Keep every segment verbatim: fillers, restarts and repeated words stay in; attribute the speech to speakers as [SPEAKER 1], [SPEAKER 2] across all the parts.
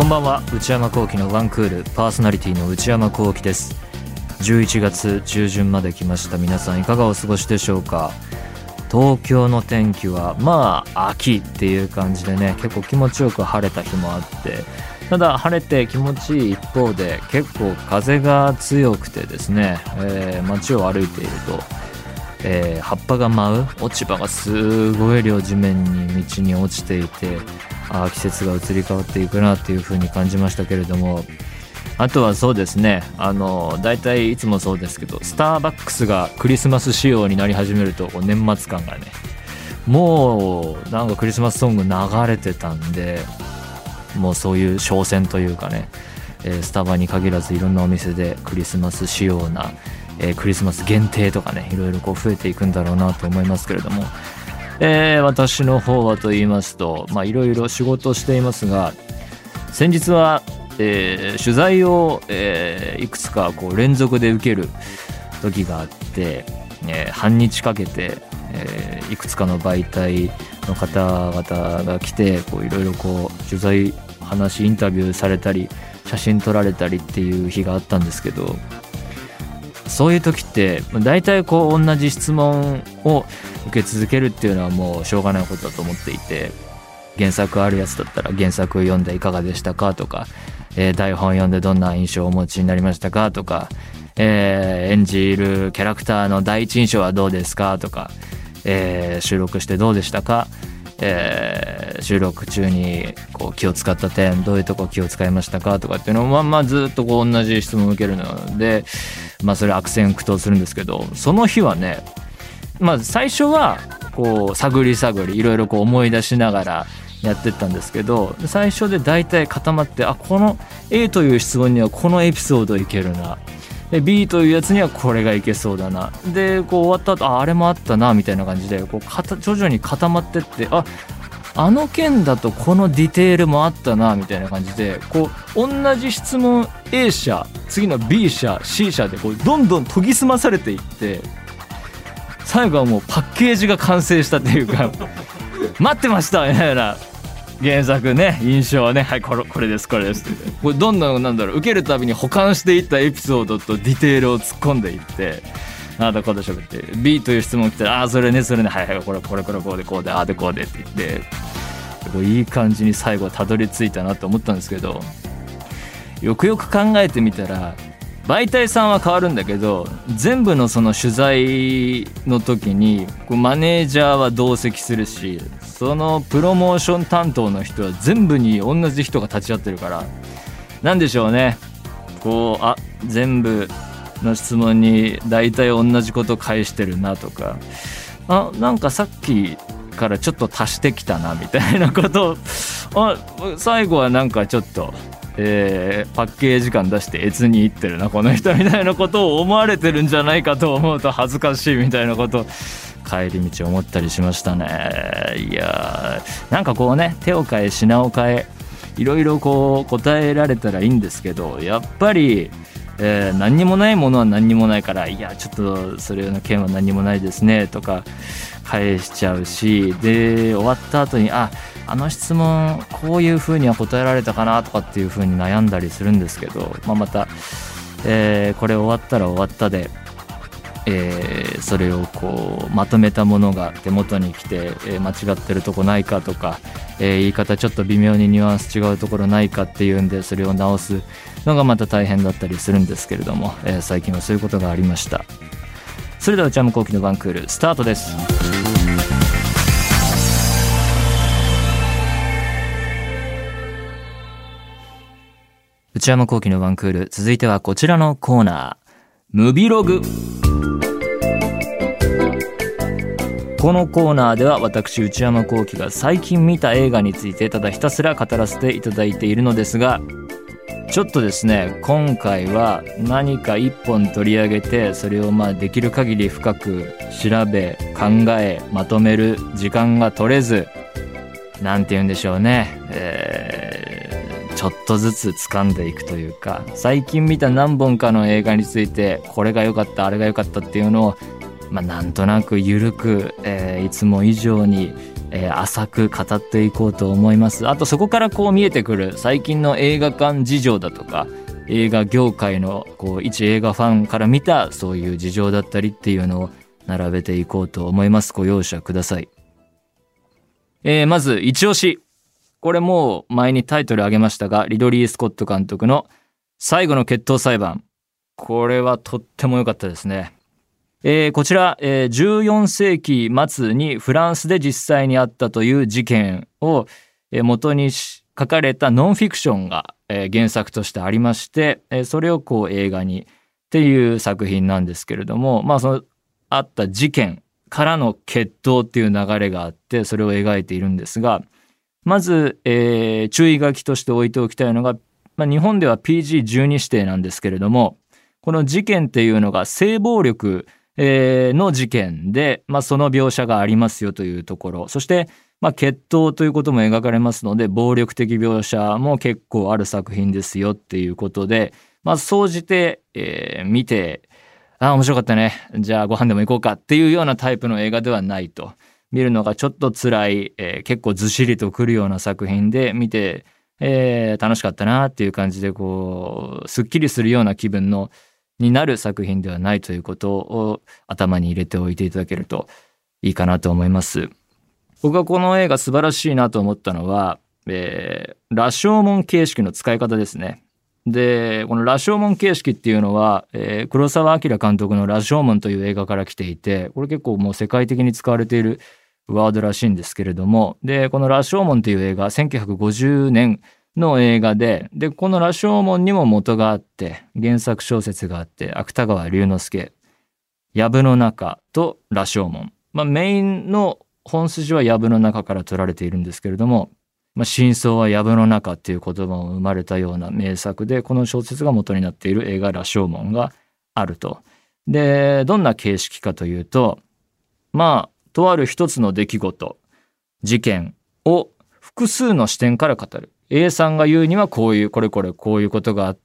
[SPEAKER 1] こんばんは。内山聖輝のワンクールパーソナリティの内山聖輝です。じゅういちがつ中旬まで来ました。皆さんいかがお過ごしでしょうか。東京の天気はまあ秋っていう感じでね、結構気持ちよく晴れた日もあって、ただ晴れて気持ちいい一方で結構風が強くてですね、えー、街を歩いていると、えー、葉っぱが舞う、落ち葉がすごい量地面に道に落ちていて、あ季節が移り変わっていくなっていう風に感じましたけれども、あとはそうですね、あのだいたいいつもそうですけど、スターバックスがクリスマス仕様になり始めると年末感がね、もうなんかクリスマスソング流れてたんで、もうそういう商戦というかね、えー、スタバに限らずいろんなお店でクリスマス仕様な、えー、クリスマス限定とかね、いろいろこう増えていくんだろうなと思いますけれども、えー、私の方はと言いますと、まあいろいろ仕事をしていますが、先日は、えー、取材を、えー、いくつかこう連続で受ける時があって、えー、半日かけて、えー、いくつかの媒体の方々が来て、こういろいろこう取材、話、インタビューされたり写真撮られたりっていう日があったんですけど、そういう時って大体こう同じ質問を受け続けるっていうのはもうしょうがないことだと思っていて、原作あるやつだったら原作読んでいかがでしたかとか、えー、台本読んでどんな印象をお持ちになりましたかとか、えー、演じるキャラクターの第一印象はどうですかとか、えー、収録してどうでしたか、えー、収録中にこう気を使った点、どういうとこ気を使いましたかとかっていうのをまあまあずっとこう同じ質問を受けるので、まあそれ悪戦苦闘するんですけど、その日はね、まあ最初はこう探り探りいろいろこう思い出しながらやってったんですけど、最初で大体固まって、あこの A という質問にはこのエピソードいけるな、で B というやつにはこれがいけそうだな、でこう終わった後、ああれもあったなみたいな感じでこうかた徐々に固まってって、ああの件だとこのディテールもあったなみたいな感じで、こう同じ質問 A 社、次の B 社 C 社でこうどんどん研ぎ澄まされていって、最後はもうパッケージが完成したっていうか待ってましたみたいな原作ね、印象はね、はいこれ、これですこれですってこれどんどんなんだろう、受けるたびに保管していったエピソードとディテールを突っ込んでいって、ああだこうだしゃべって B という質問来たら、ああそれねそれね、はいはいこれこれこれこうでこうでああでこうでって言って、こういい感じに最後たどり着いたなと思ったんですけど、よくよく考えてみたら媒体さんは変わるんだけど、全部のその取材の時にこうマネージャーは同席するし、そのプロモーション担当の人は全部に同じ人が立ち会ってるから、なんでしょうね、こうあ全部の質問に大体同じこと返してるなとか、あなんかさっきからちょっと足してきたなみたいなことを、あ最後はなんかちょっとえー、パッケージ感出して越にいってるなこの人みたいなことを思われてるんじゃないかと思うと恥ずかしいみたいなことを帰り道思ったりしましたね。いやーなんかこうね、手を変え品を変えいろいろこう答えられたらいいんですけど、やっぱり、えー、何にもないものは何にもないから、いやちょっとそれの件は何にもないですねとか返しちゃうし、で終わった後にああの質問こういう風には答えられたかなとかっていう風に悩んだりするんですけど、まあ、また、えー、これ終わったら終わったで、えー、それをこうまとめたものが手元に来て、えー、間違ってるとこないかとか、えー、言い方ちょっと微妙にニュアンス違うところないかっていうんで、それを直すのがまた大変だったりするんですけれども、えー、最近はそういうことがありました。それでは内山聖輝のワンクールスタートです。内山聖輝のワンクール、続いてはこちらのコーナー、ムビログ。このコーナーでは私内山聖輝が最近見た映画についてただひたすら語らせていただいているのですが、ちょっとですね今回は何か一本取り上げて、それをまあできる限り深く調べ考えまとめる時間が取れず、なんて言うんでしょうね、えー、ちょっとずつ掴んでいくというか、最近見た何本かの映画についてこれが良かったあれが良かったっていうのを、まあ、なんとなくゆるく、えー、いつも以上にえー、浅く語っていこうと思います。あとそこからこう見えてくる最近の映画館事情だとか、映画業界のこう一映画ファンから見たそういう事情だったりっていうのを並べていこうと思います。ご容赦ください。えー、まず一押し、これもう前にタイトル挙げましたが、リドリー・スコット監督の最後の決闘裁判、これはとっても良かったですね。えー、こちら、えー、じゅうよん世紀末にフランスで実際にあったという事件を、えー、元に書かれたノンフィクションが、えー、原作としてありまして、えー、それをこう映画にっていう作品なんですけれども、まあそのあった事件からの決闘っていう流れがあって、それを描いているんですが、まず、えー、注意書きとして置いておきたいのが、まあ、日本では ピージーじゅうに 指定なんですけれども、この事件っていうのが性暴力えー、の事件で、まあ、その描写がありますよというところ、そして、まあ、決闘ということも描かれますので、暴力的描写も結構ある作品ですよっていうことで、まあ、総じて、えー、見て、あ、面白かったね、じゃあご飯でも行こうかっていうようなタイプの映画ではないと。見るのがちょっと辛い、えー、結構ずしりとくるような作品で見て、えー、楽しかったなっていう感じで、こうすっきりするような気分のになる作品ではないということを頭に入れておいていただけるといいかなと思います。僕はこの映画素晴らしいなと思ったのは、えー、羅生門形式の使い方ですね。で、この羅生門形式っていうのは、えー、黒澤明監督の羅生門という映画から来ていて、これ結構もう世界的に使われているワードらしいんですけれども、で、この羅生門という映画、せんきゅうひゃくごじゅうねんの映画で、で、この羅生門にも元があって、原作小説があって、芥川龍之介、藪の中と羅生門。まあ、メインの本筋は藪の中から取られているんですけれども、まあ、真相は藪の中っていう言葉も生まれたような名作で、この小説が元になっている映画羅生門があると。で、どんな形式かというと、まあ、とある一つの出来事、事件を複数の視点から語る。A さんが言うにはこういうこれこれこういうことがあって、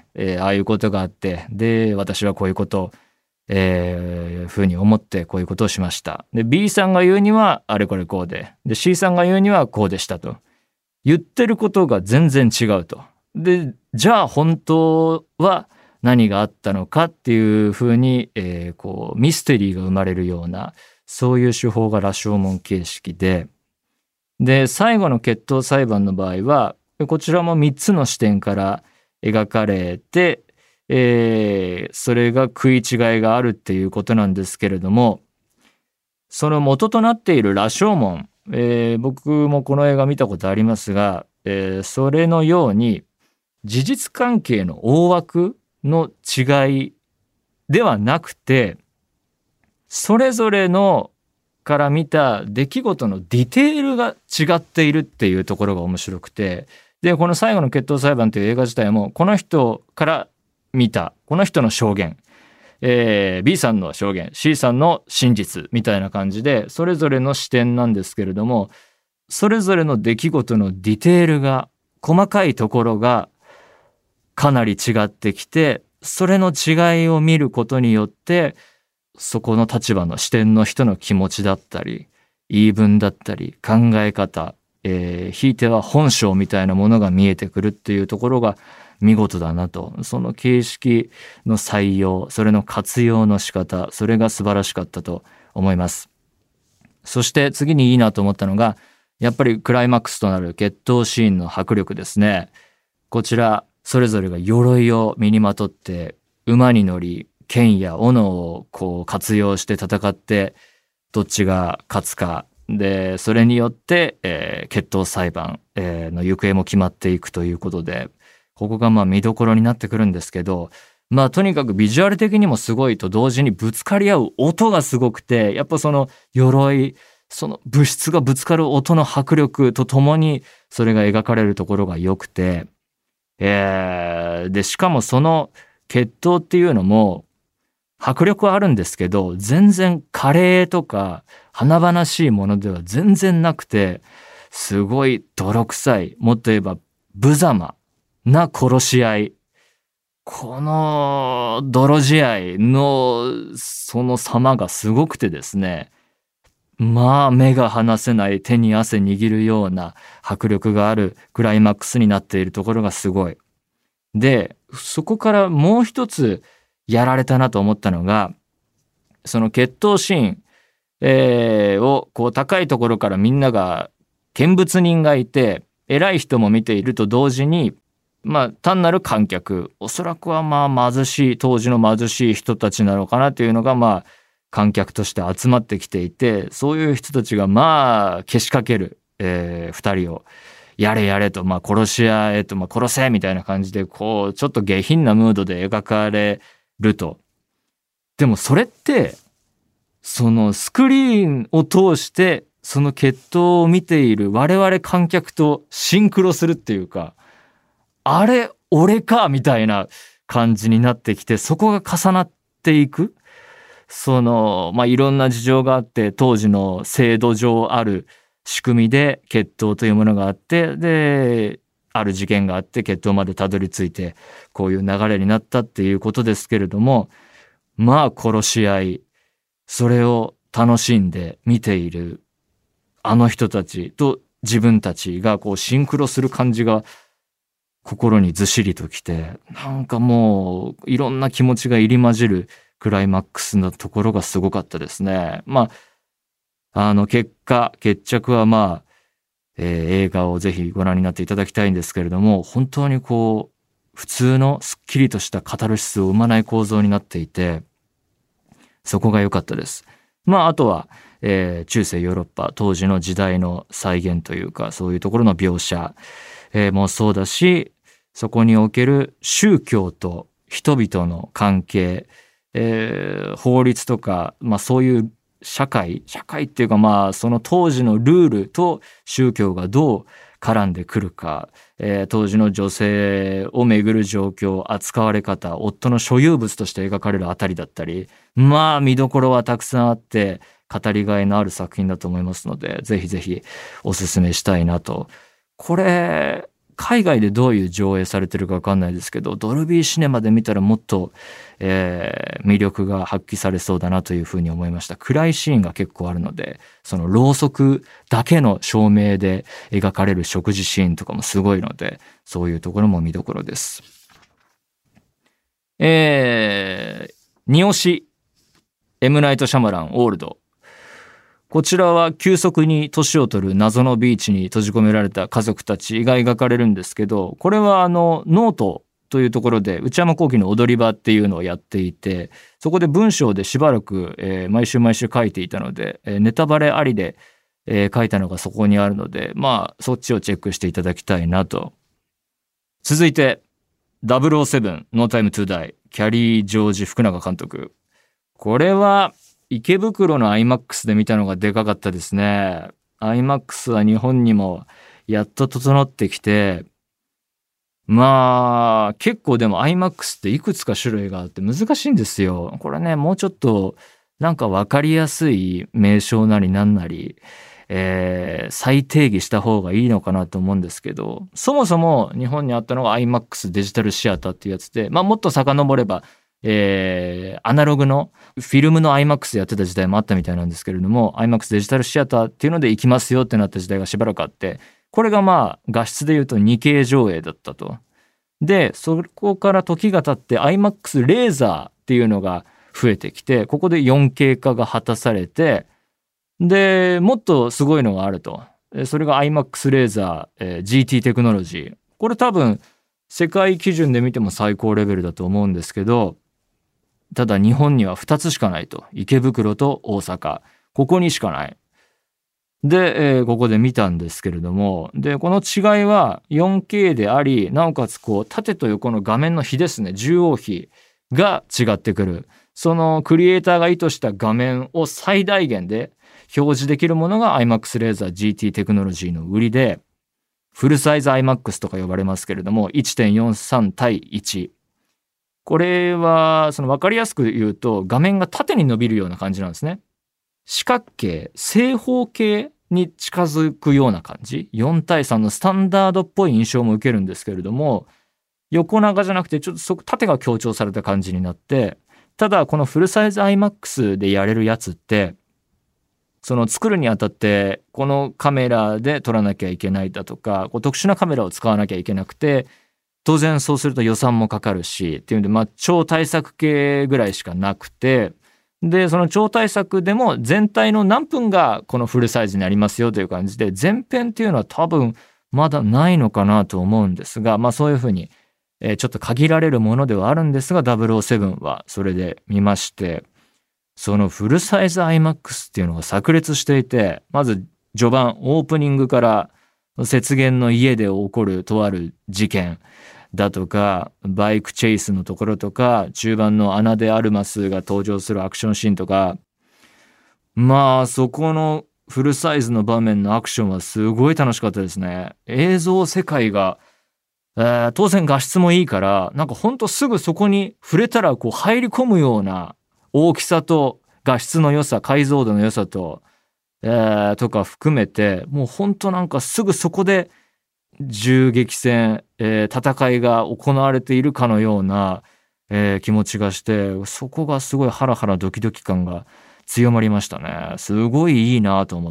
[SPEAKER 1] えー、ああいうことがあって、で私はこういうことを、えー、ふうに思ってこういうことをしました。で B さんが言うにはあれこれこうで、で C さんが言うにはこうでしたと言ってることが全然違うと。でじゃあ本当は何があったのかっていうふうに、えー、こうミステリーが生まれるような、そういう手法が羅生門形式で。で、最後の決闘裁判の場合は、こちらもみっつの視点から描かれて、えー、それが食い違いがあるっていうことなんですけれども、その元となっている羅生門、えー、僕もこの映画見たことありますが、えー、それのように事実関係の大枠の違いではなくて、それぞれのから見た出来事のディテールが違っているっていうところが面白くて、でこの最後の決闘裁判という映画自体もこの人から見たこの人の証言、えー、B さんの証言 C さんの真実みたいな感じで、それぞれの視点なんですけれども、それぞれの出来事のディテールが、細かいところがかなり違ってきて、それの違いを見ることによってそこの立場の視点の人の気持ちだったり言い分だったり考え方、えー、ひいては本性みたいなものが見えてくるっていうところが見事だなと。その形式の採用、それの活用の仕方、それが素晴らしかったと思います。そして次にいいなと思ったのが、やっぱりクライマックスとなる決闘シーンの迫力ですね。こちらそれぞれが鎧を身にまとって馬に乗り、剣や斧をこう活用して戦って、どっちが勝つかで、それによって、えー、決闘裁判、えー、の行方も決まっていくということで、ここがまあ見どころになってくるんですけど、まあとにかくビジュアル的にもすごいと同時にぶつかり合う音がすごくて、やっぱその鎧、その物質がぶつかる音の迫力とともにそれが描かれるところが良くて、えー、でしかもその決闘っていうのも迫力はあるんですけど、全然華麗とか華々しいものでは全然なくて、すごい泥臭い、もっと言えば無様な殺し合い、この泥仕合のその様がすごくてですね、 まあ目が離せない、手に汗握るような迫力があるクライマックスになっているところがすごい。で、そこからもう一つやられたなと思ったのが、その決闘シーン、えー、をこう高いところからみんなが見物人がいて、偉い人も見ていると同時に、まあ単なる観客、おそらくはまあ貧しい、当時の貧しい人たちなのかなというのがまあ観客として集まってきていて、そういう人たちがまあけしかける、えー、二人をやれやれと、まあ殺し合えと、まあ殺せみたいな感じでこうちょっと下品なムードで描かれると。でもそれってそのスクリーンを通してその決闘を見ている我々観客とシンクロするっていうか、あれ俺かみたいな感じになってきて、そこが重なっていく。そのまあいろんな事情があって、当時の制度上ある仕組みで決闘というものがあって、である事件があって決闘までたどり着いてこういう流れになったっていうことですけれども、まあ殺し合い、それを楽しんで見ているあの人たちと自分たちがこうシンクロする感じが心にずしりときて、なんかもういろんな気持ちが入り混じるクライマックスのところがすごかったですね。まあ、あの結果、決着はまあ、えー、映画をぜひご覧になっていただきたいんですけれども、本当にこう、普通のスッキリとしたカタルシスを生まない構造になっていて、そこが良かったです。まあ、あとは、えー、中世ヨーロッパ、当時の時代の再現というか、そういうところの描写、えー、もそうだし、そこにおける宗教と人々の関係、えー、法律とか、まあそういう社会、社会っていうかまあその当時のルールと宗教がどう絡んでくるか、えー、当時の女性をめぐる状況、扱われ方、夫の所有物として描かれるあたりだったり、まあ見どころはたくさんあって語りがいのある作品だと思いますので、ぜひぜひおすすめしたいなと。これ海外でどういう上映されてるか分かんないですけど、ドルビーシネマで見たらもっと、えー、魅力が発揮されそうだなというふうに思いました。暗いシーンが結構あるので、そのろうそくだけの照明で描かれる食事シーンとかもすごいので、そういうところも見どころです。えー、に押し、エムナイト・シャマラン・オールド。こちらは急速に年を取る謎のビーチに閉じ込められた家族たちが描かれるんですけど、これはあのノートというところで内山聖輝の踊り場っていうのをやっていて、そこで文章でしばらく、えー、毎週毎週書いていたので、えー、ネタバレありで、えー、書いたのがそこにあるので、まあそっちをチェックしていただきたいなと。続いてダブルオーセブン No Time to Die、 キャリー・ジョージ・福永監督。これは池袋の アイマックス で見たのがでかかったですね。アイマックス は日本にもやっと整ってきて、まあ結構でも アイマックス っていくつか種類があって難しいんですよ。これね、もうちょっとなんか分かりやすい名称なりなんなり、えー、再定義した方がいいのかなと思うんですけど、そもそも日本にあったのが アイマックス デジタルシアターっていうやつで、まあもっと遡ればえー、アナログのフィルムの アイマックス やってた時代もあったみたいなんですけれども、 アイマックス デジタルシアターっていうので行きますよってなった時代がしばらくあって、これがまあ画質で言うと にケー 上映だったと。でそこから時が経って アイマックス レーザーっていうのが増えてきて、ここで よんケー 化が果たされて、でもっとすごいのがあると。それが アイマックス レーザー、えー、ジーティー テクノロジー。これ多分世界基準で見ても最高レベルだと思うんですけど、ただ日本にはふたつしかないと。池袋と大阪、ここにしかない。で、えー、ここで見たんですけれども、でこの違いは よんケー であり、なおかつこう縦と横の画面の比ですね、中央比が違ってくる。そのクリエイターが意図した画面を最大限で表示できるものが アイマックス レーザー ジーティー テクノロジーの売りで、フルサイズ アイマックス とか呼ばれますけれども いってんよんさん 対いち。これはその分かりやすく言うと画面が縦に伸びるような感じなんですね。四角形、正方形に近づくような感じ、よん対さんのスタンダードっぽい印象も受けるんですけれども、横長じゃなくてちょっとそこ縦が強調された感じになって、ただこのフルサイズ アイマックス でやれるやつってその作るにあたってこのカメラで撮らなきゃいけないだとか、こう特殊なカメラを使わなきゃいけなくて、当然そうすると予算もかかるしっていうんで、まあ超大作系ぐらいしかなくて、でその超大作でも全体の何分がこのフルサイズになりますよという感じで、全編っていうのは多分まだないのかなと思うんですが、まあそういうふうにえーちょっと限られるものではあるんですが、ダブルオーセブンはそれで見まして、そのフルサイズ アイマックス っていうのが炸裂していて、まず序盤オープニングから雪原の家で起こるとある事件だとか、バイクチェイスのところとか、中盤のアナ・デ・アルマスが登場するアクションシーンとか、まあそこのフルサイズの場面のアクションはすごい楽しかったですね。映像世界がえー当然画質もいいから、なんかほんとすぐそこに触れたらこう入り込むような大きさと画質の良さ、解像度の良さと、えーとか含めて、もうほんとなんかすぐそこで銃撃戦、えー戦いが行われているかのような、えー気持ちがして、そこがすごいハラハラドキドキ感が強まりましたね。すごいいいなと思って。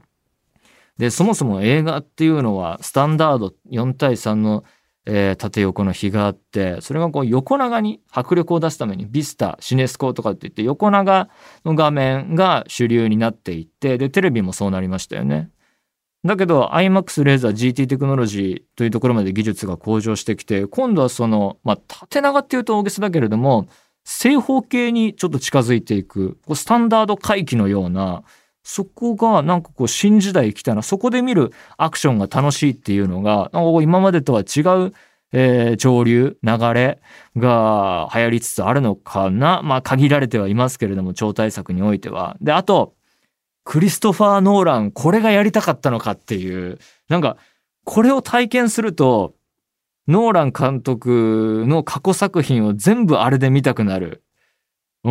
[SPEAKER 1] で、そもそも映画っていうのはスタンダードよん対さんのえー縦横の比があって、それがこう横長に迫力を出すためにビスタ、シネスコとかって言って横長の画面が主流になっていって、でテレビもそうなりましたよね。だけど アイマックス レーザー ジーティー テクノロジーというところまで技術が向上してきて、今度はそのまあ縦長っていうと大げさだけれども、正方形にちょっと近づいていく、こうスタンダード回帰のような、そこがなんかこう新時代来たな、そこで見るアクションが楽しいっていうのが、なんかこう今までとは違う、えー潮流、流れが流行りつつあるのかな。まあ限られてはいますけれども、超大作においては。で、あと、クリストファー・ノーラン、これがやりたかったのかっていう、なんか、これを体験すると、ノーラン監督の過去作品を全部あれで見たくなる。うん、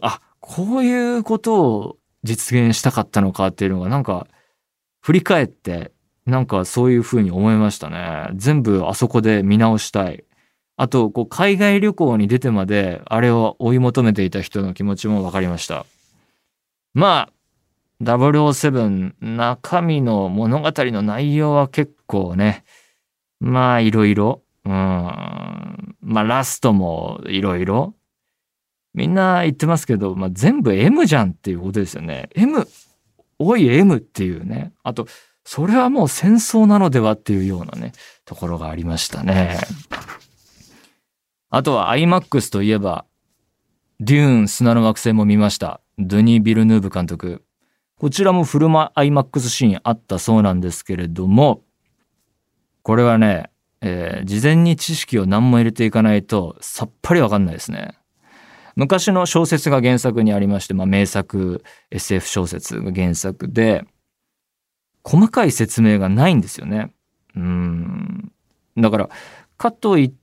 [SPEAKER 1] あ、こういうことを実現したかったのかっていうのがなんか振り返ってなんかそういう風に思いましたね。全部あそこで見直したい。あとこう海外旅行に出てまであれを追い求めていた人の気持ちも分かりました。まあダブルオーセブン中身の物語の内容は結構ね、まあいろいろ、うん、まあラストもいろいろ。みんな言ってますけど、まあ、全部 エム じゃんっていうことですよね。M、おい M っていうね。あと、それはもう戦争なのではっていうようなね、ところがありましたね。あとは アイマックス といえば、デューン砂の惑星も見ました。ドゥニー・ビルヌーブ監督。こちらもフルマ アイマックス シーンあったそうなんですけれども、これはね、えー事前に知識を何も入れていかないとさっぱりわかんないですね。昔の小説が原作にありまして、まあ、名作 エスエフ 小説が原作で、細かい説明がないんですよね。うーん。だから、かといって、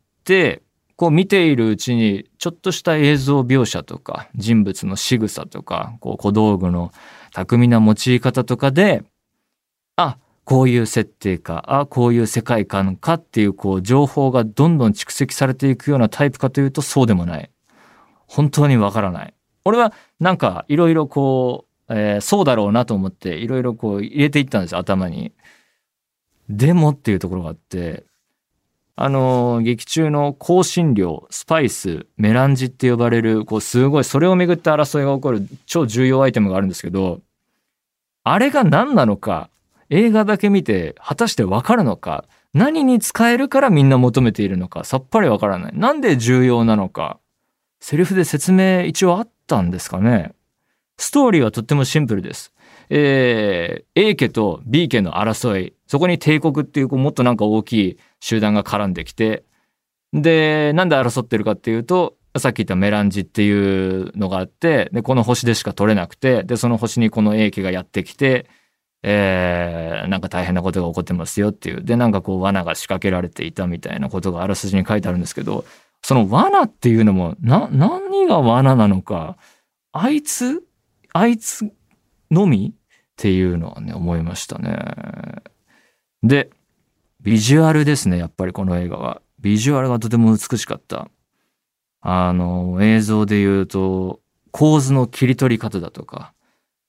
[SPEAKER 1] こう見ているうちに、ちょっとした映像描写とか、人物の仕草とか、こう小道具の巧みな用い方とかで、あ、こういう設定か、あ、こういう世界観かっていう、こう、情報がどんどん蓄積されていくようなタイプかというと、そうでもない。本当にわからない。俺はなんかいろいろこう、えーそうだろうなと思っていろいろこう入れていったんですよ、頭に。でもっていうところがあって、あのー劇中の香辛料、スパイス、メランジって呼ばれる、こうすごいそれをめぐって争いが起こる超重要アイテムがあるんですけど、あれが何なのか、映画だけ見て果たしてわかるのか、何に使えるからみんな求めているのか、さっぱりわからない。なんで重要なのか。セリフで説明一応あったんですかね。ストーリーはとってもシンプルです。えー、A 家と B 家の争い。そこに帝国っていうこうもっとなんか大きい集団が絡んできて。で、なんで争ってるかっていうと、さっき言ったメランジっていうのがあって、で、この星でしか取れなくて、で、その星にこの A 家がやってきて、えー、なんか大変なことが起こってますよっていう。で、なんかこう罠が仕掛けられていたみたいなことがあらすじに書いてあるんですけど、その罠っていうのも、な、何が罠なのか、あいつ、あいつのみっていうのはね、思いましたね。で、ビジュアルですね、やっぱりこの映画は。ビジュアルがとても美しかった。あの、映像で言うと、構図の切り取り方だとか、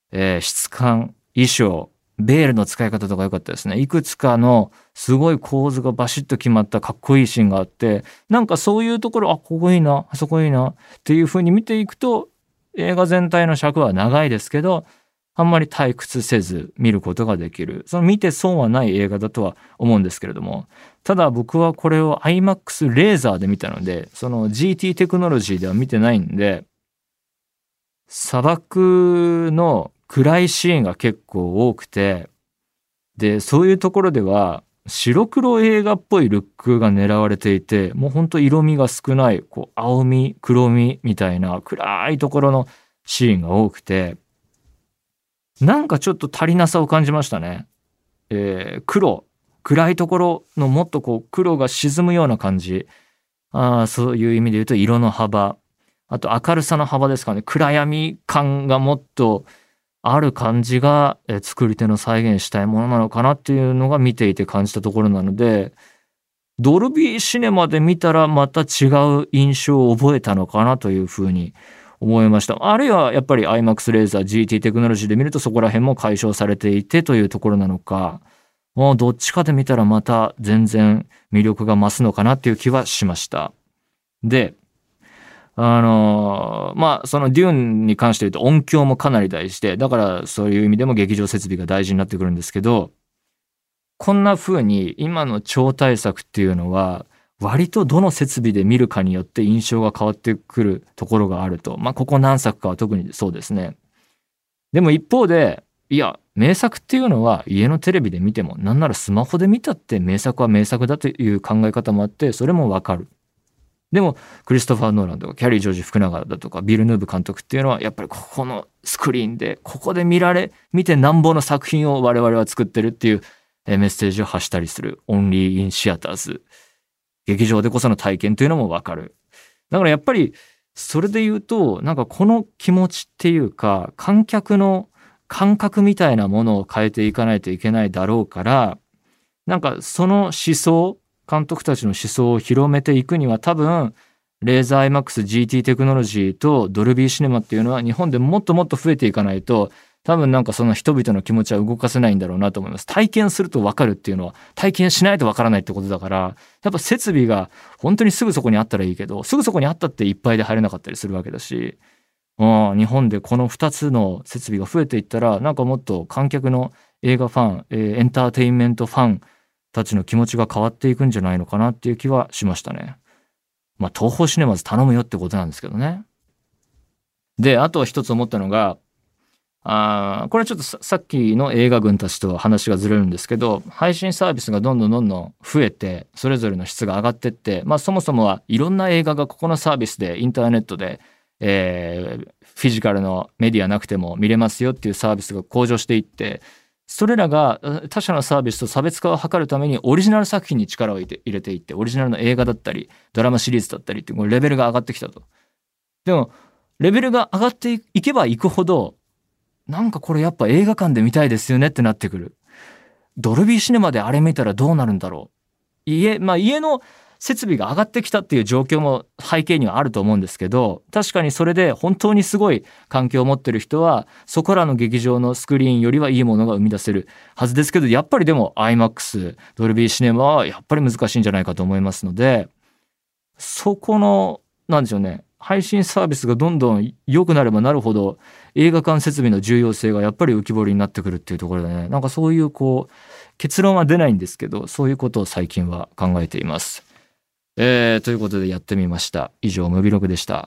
[SPEAKER 1] えー、質感、衣装、ベールの使い方とか良かったですね。いくつかのすごい構図がバシッと決まったかっこいいシーンがあって、なんかそういうところ、あ、ここいいな、あそこいいなっていう風に見ていくと、映画全体の尺は長いですけど、あんまり退屈せず見ることができる。その見て損はない映画だとは思うんですけれども、ただ僕はこれを アイマックス レーザーで見たので、その ジーティー テクノロジーでは見てないんで、砂漠の暗いシーンが結構多くて、でそういうところでは白黒映画っぽいルックが狙われていて、もうほんと色味が少ない、こう青み黒みみたいな暗いところのシーンが多くて、なんかちょっと足りなさを感じましたね。えー、黒暗いところのもっとこう黒が沈むような感じ、あ、そういう意味で言うと色の幅、あと明るさの幅ですかね。暗闇感がもっとある感じが、え作り手の再現したいものなのかなっていうのが見ていて感じたところなので、ドルビーシネマで見たらまた違う印象を覚えたのかなというふうに思いました。あるいはやっぱり アイマックス レーザー ジーティー テクノロジーで見るとそこら辺も解消されていてというところなのか、もうどっちかで見たらまた全然魅力が増すのかなっていう気はしました。で、あのー、まあそのデューンに関して言うと音響もかなり大事で、だからそういう意味でも劇場設備が大事になってくるんですけど、こんな風に今の超大作っていうのは割とどの設備で見るかによって印象が変わってくるところがあると。まあここ何作かは特にそうですね。でも一方で、いや名作っていうのは家のテレビで見ても、なんならスマホで見たって名作は名作だという考え方もあって、それもわかる。でもクリストファー・ノーランとかキャリー・ジョージ・福永だとかビル・ヌーブ監督っていうのはやっぱりここのスクリーンでここで見られ見てなんぼの作品を我々は作ってるっていうメッセージを発したりする。オンリー・イン・シアターズ、劇場でこその体験というのもわかる。だからやっぱりそれで言うと、なんかこの気持ちっていうか観客の感覚みたいなものを変えていかないといけないだろうから、なんかその思想、監督たちの思想を広めていくには、多分レーザー アイマックス ジーティー テクノロジーとドルビーシネマっていうのは日本でもっともっと増えていかないと、多分なんかその人々の気持ちは動かせないんだろうなと思います。体験すると分かるっていうのは体験しないと分からないってことだから、やっぱ設備が本当にすぐそこにあったらいいけど、すぐそこにあったっていっぱいで入れなかったりするわけだし、うん、日本でこのふたつの設備が増えていったら、なんかもっと観客の映画ファン、えー、エンターテインメントファンたちの気持ちが変わっていくんじゃないのかなっていう気はしましたね。まあ東宝シネマズ頼むよってことなんですけどね。で、あと一つ思ったのが、あこれちょっと さ, さっきの映画群たちと話がずれるんですけど、配信サービスがどんどんどんどん増えて、それぞれの質が上がってって、まあそもそもはいろんな映画がここのサービスでインターネットで、えー、フィジカルのメディアなくても見れますよっていうサービスが向上していって、それらが他社のサービスと差別化を図るためにオリジナル作品に力を入れていって、オリジナルの映画だったりドラマシリーズだったりっていうレベルが上がってきたと。でもレベルが上がっていけばいくほど、なんかこれやっぱ映画館で見たいですよねってなってくる。ドルビーシネマであれ見たらどうなるんだろう。家、まあ家の設備が上がってきたっていう状況も背景にはあると思うんですけど、確かにそれで本当にすごい環境を持ってる人はそこらの劇場のスクリーンよりはいいものが生み出せるはずですけど、やっぱりでも アイマックス ドルビーシネマはやっぱり難しいんじゃないかと思いますので、そこのなんでしょうね、配信サービスがどんどん良くなればなるほど映画館設備の重要性がやっぱり浮き彫りになってくるっていうところでね、なんかそういうこう結論は出ないんですけど、そういうことを最近は考えています。えー、ということでやってみました。以上ムビログでした。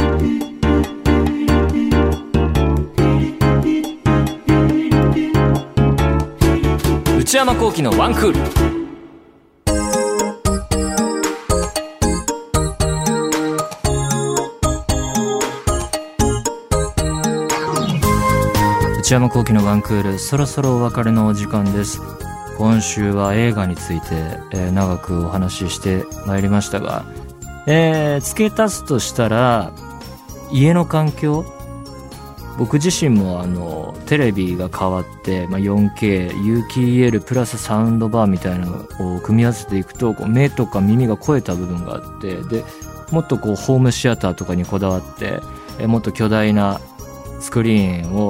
[SPEAKER 1] 内山聖輝のワンクール。内山聖輝のワンクール、そろそろお別れのお時間です。今週は映画について、えー、長くお話ししてまいりましたが、えー、付け足すとしたら家の環境、僕自身もあのテレビが変わって、まあ、よんケー、有機 イーエル プラスサウンドバーみたいなのを組み合わせていくと、こう目とか耳が超えた部分があって、でもっとこうホームシアターとかにこだわって、えー、もっと巨大なスクリーンを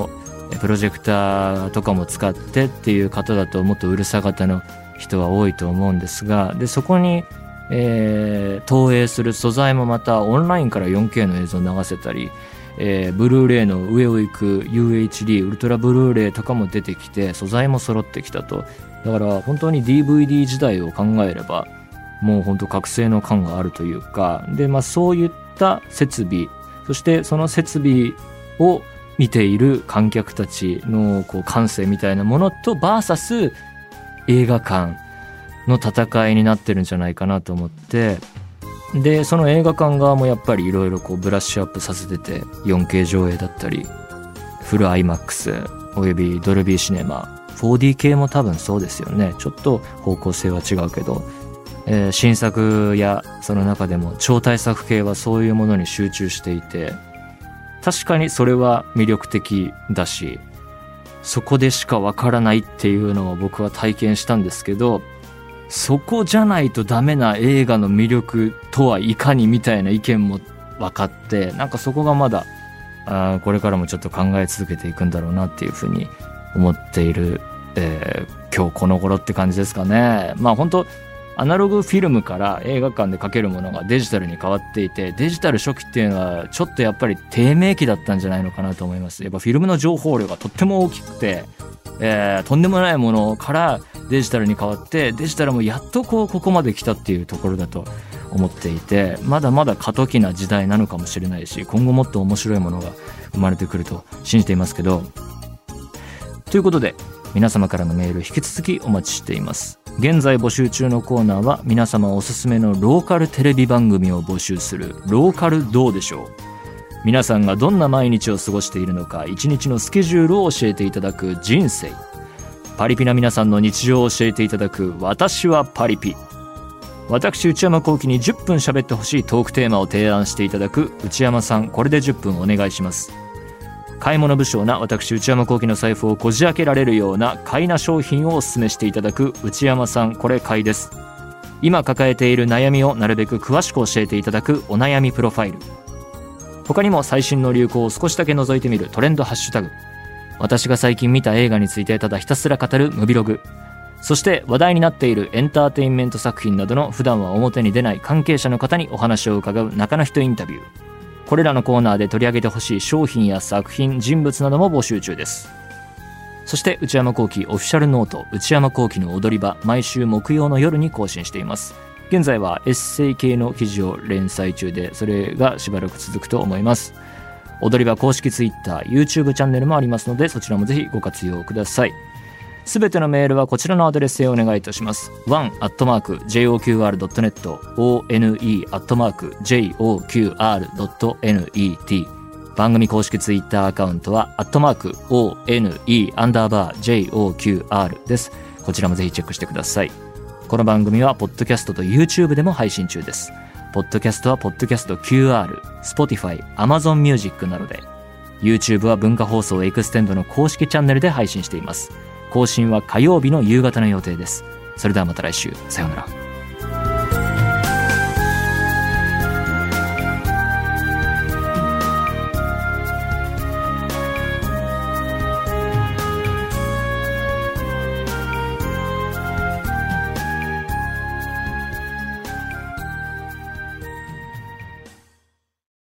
[SPEAKER 1] プロジェクターとかも使ってっていう方だともっとうるさ型の人は多いと思うんですが、でそこに、えー、投影する素材もまたオンラインから よんケー の映像を流せたり、えー、ブルーレイの上を行く ユーエイチディー ウルトラブルーレイとかも出てきて、素材も揃ってきたと。だから本当に ディーブイディー 時代を考えればもう本当覚醒の感があるというか、で、まあ、そういった設備、そしてその設備を見ている観客たちのこう感性みたいなものとバーサス映画館の戦いになってるんじゃないかなと思って、でその映画館側もやっぱりいろいろこうブラッシュアップさせてて、 よんケー 上映だったりフル アイマックス およびドルビーシネマ、 フォーディー 系も多分そうですよね。ちょっと方向性は違うけど、えー、新作やその中でも超大作系はそういうものに集中していて、確かにそれは魅力的だし、そこでしかわからないっていうのを僕は体験したんですけど、そこじゃないとダメな映画の魅力とはいかにみたいな意見も分かって、なんかそこがまだあこれからもちょっと考え続けていくんだろうなっていうふうに思っている、えー、今日この頃って感じですかね。まあ本当アナログフィルムから映画館で描けるものがデジタルに変わっていて、デジタル初期っていうのはちょっとやっぱり低迷期だったんじゃないのかなと思います。やっぱフィルムの情報量がとっても大きくて、えー、とんでもないものからデジタルに変わって、デジタルもやっとこうここまで来たっていうところだと思っていて、まだまだ過渡期な時代なのかもしれないし、今後もっと面白いものが生まれてくると信じていますけど、ということで皆様からのメール引き続きお待ちしています。現在募集中のコーナーは、皆様おすすめのローカルテレビ番組を募集するローカルどうでしょう。皆さんがどんな毎日を過ごしているのか、一日のスケジュールを教えていただく人生。パリピな皆さんの日常を教えていただく私はパリピ。私内山聖輝にじゅっぷん喋ってほしいトークテーマを提案していただく内山さん、これでじゅっぷんお願いします。買い物不詳な私内山聖輝の財布をこじ開けられるような買いな商品をお勧めしていただく内山さん、これ買いです。今抱えている悩みをなるべく詳しく教えていただくお悩みプロファイル。他にも最新の流行を少しだけ覗いてみるトレンドハッシュタグ。私が最近見た映画についてただひたすら語るムビログ。そして話題になっているエンターテインメント作品などの普段は表に出ない関係者の方にお話を伺う中の人インタビュー。これらのコーナーで取り上げてほしい商品や作品、人物なども募集中です。そして内山聖輝オフィシャルノート内山聖輝の踊り場、毎週木曜の夜に更新しています。現在はエッセイ系の記事を連載中で、それがしばらく続くと思います。踊り場公式 Twitter、YouTube チャンネルもありますので、そちらもぜひご活用ください。すべてのメールはこちらのアドレスへお願いいたします。ワン アットマーク ジェイオーキューアール ドットネット オーエヌイー アットマーク ジェイオーキューアール ドットネット 番組公式ツイッターアカウントはアットマーク オーエヌイー アンダーバー ジェイオーキューアール です。こちらもぜひチェックしてください。この番組はポッドキャストと YouTube でも配信中です。ポッドキャストはポッドキャスト キューアール、Spotify、Amazon Music などで、YouTube は文化放送エクステンドの公式チャンネルで配信しています。更新は火曜日の夕方の予定です。それではまた来週、さようなら。